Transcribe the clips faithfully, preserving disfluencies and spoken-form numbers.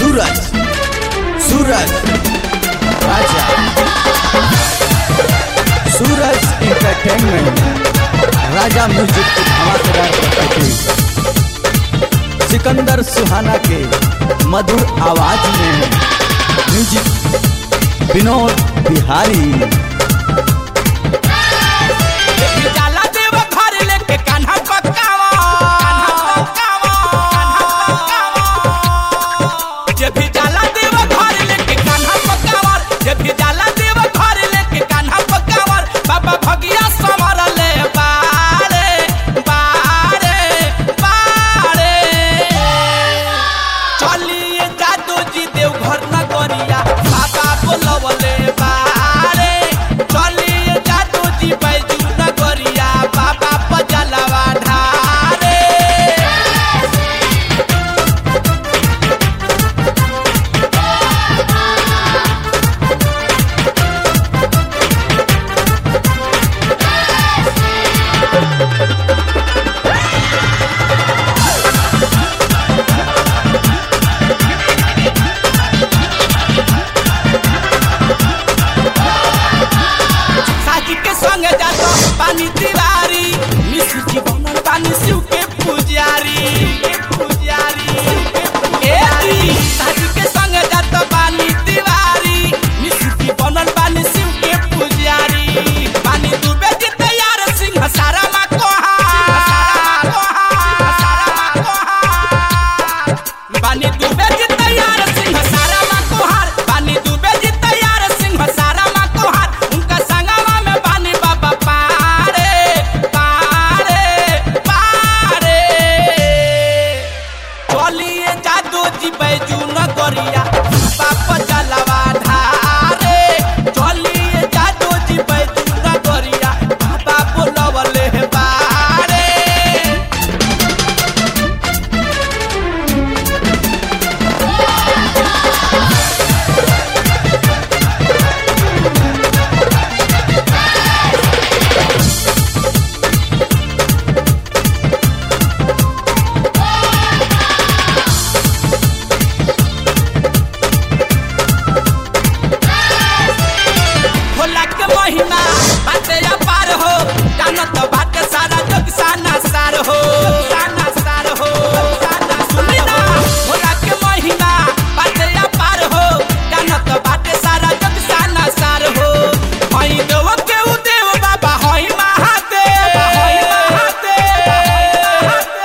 सूरज सूरज राजा सूरज entertainment राजा music की धमाकेदार प्रस्तुति सिकंदर सुहाना के मधुर आवाज में म्यूजिक विनोद बिहारी। पानी तिवारी निशु जी बनल पानी शिव के पुजारी पुजारी ए दी साजी के संग जात पानी तिवारी निशु जी बनल पानी शिव के पुजारी। पानी डूबे जी तैयार सिंह सारा मा कोहा पानी डूबे जी तैयार सिंह सारा मा कोहार पानी डूबे जी तैयार सिंह सारा मा कोहार उनका संगवा में पानी बाबा बैजू नगरिया बापा चलावा ढारे चलिए जादू जी बैजू नगरिया बाबा बोलवले बारे। महिमा बाटे अपार हो जानत बाटे सारा जग साना सार हो साना सार हो सुनी ना भोला के महिमा बाटे अपार हो जानत बाटे सारा जग साना सार हो। हई देव के उदेव बाबा हई महादेव हई महादेव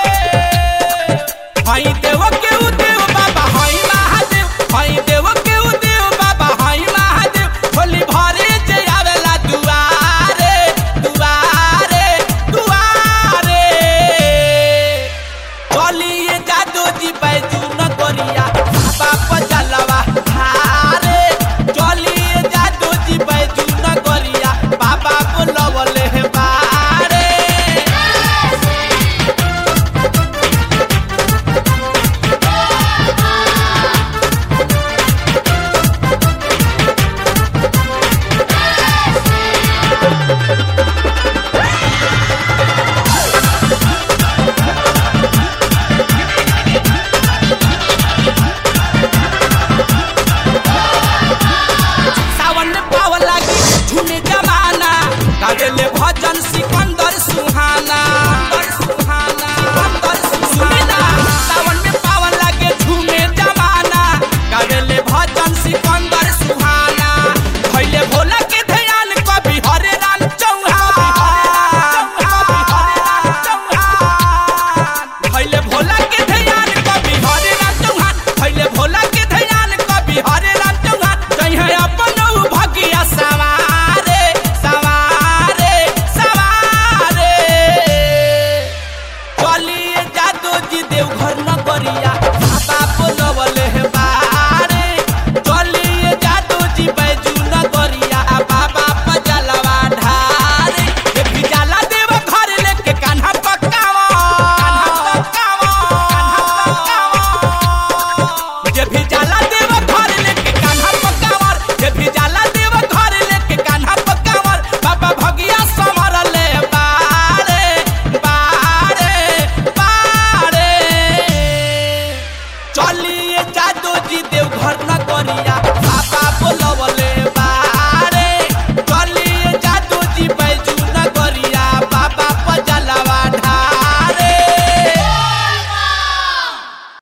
हई देव के उदेव बाबा हई महादेव हई देव के उदेव बाबा हई महादेव होली भरे बैजू नगरिया बाबा चलावा ढारे चलिए जादू जी बैजू नगरिया बाबा बोलवले बारे। चलिए जादू जी देवघर न